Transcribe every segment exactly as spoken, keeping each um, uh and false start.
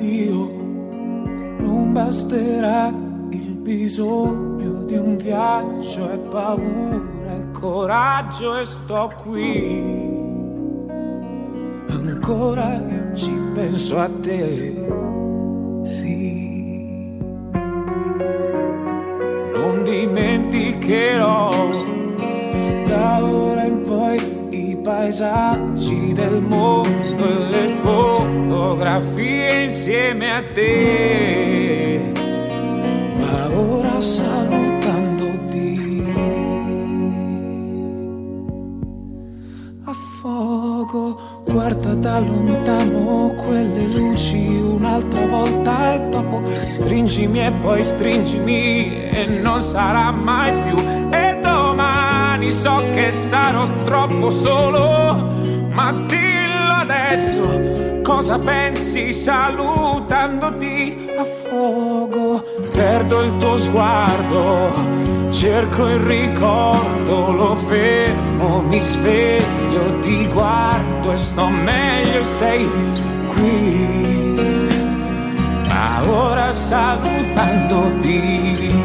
addio, non basterà il bisogno di un viaggio e paura e coraggio e sto qui. Ancora ci penso a te, sì. Non dimenticherò da ora in poi i paesaggi del mondo e le fotografie insieme a te. Ma ora salutandoti affogo, guarda da lontano quelle luci un'altra volta e dopo stringimi e poi stringimi e non sarà mai più. E domani so che sarò troppo solo, ma dillo adesso, cosa pensi salutandoti? Affogo, perdo il tuo sguardo, cerco il ricordo, lo fermo, mi sveglio, ti guardo e sto meglio, sei qui. Ma ora salutandoti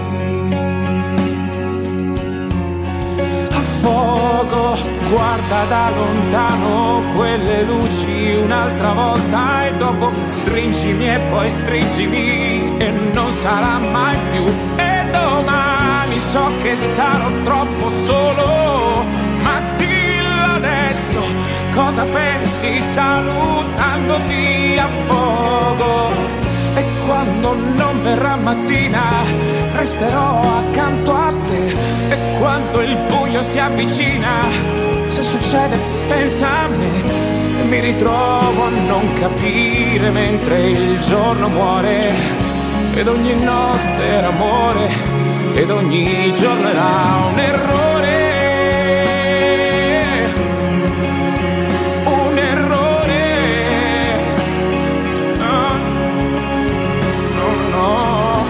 affogo, guarda da lontano quelle luci un'altra volta e dopo stringimi e poi stringimi e non sarà mai più. E domani so che sarò troppo solo, ma dillo adesso, cosa pensi salutandoti? Affogo, e quando non verrà mattina resterò accanto a te, e quando il buio si avvicina, se succede pensa a me, e mi ritrovo a non capire mentre il giorno muore, ed ogni notte era amore, ed ogni giorno era un errore. Un errore. No, no, no.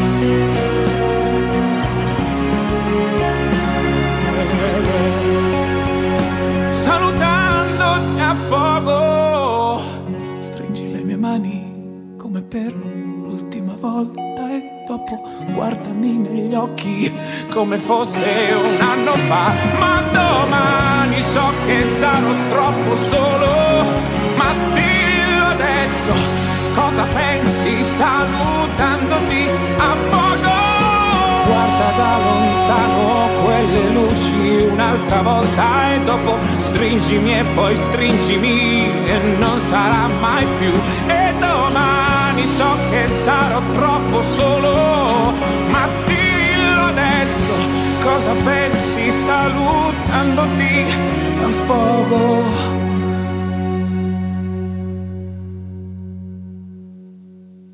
Salutandoti a fuoco, stringi le mie mani come per l'ultima volta e dopo guardami negli occhi come fosse un anno fa. Ma domani so che sarò troppo solo, ma dillo adesso, cosa pensi salutandoti a fuoco? Guarda da lontano quelle luci un'altra volta e dopo stringimi e poi stringimi e non sarà mai più. E domani so che sarò troppo solo, ma dillo adesso, cosa pensi salutandoti a fuoco?